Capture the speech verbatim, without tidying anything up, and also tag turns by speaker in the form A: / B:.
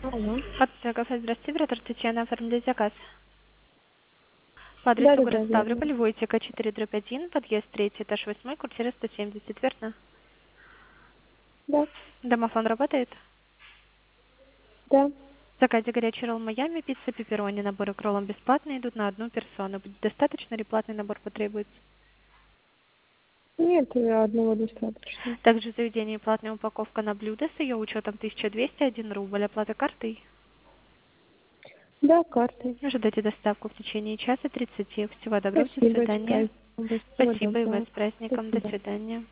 A: Алло.
B: Капитан кафе, здравствуйте, оператор Татьяна, оформили заказ. По адресу город
A: Да-да-да, верно.
B: Ставрополь, Войтека четыре дробь один, подъезд третий, этаж восьмой, квартира сто семьдесят, верно?
A: Да,
B: Домофон работает?
A: да.
B: В заказе горячий ролл Майами, пицца, пепперони, наборы к роллам бесплатные, идут на одну персону. Будет достаточно или платный набор потребуется?
A: Нет, э, одного достаточно.
B: Также в заведении платная упаковка на блюдо с ее учетом тысяча двести один рубль, оплата картой.
A: Да, картой.
B: Ожидайте доставку в течение часа тридцати. Всего доброго, до
A: Спасибо,
B: свидания.
A: читайте. Всего
B: Спасибо и вас
A: доброго.
B: с праздником, до
A: Спасибо.
B: свидания.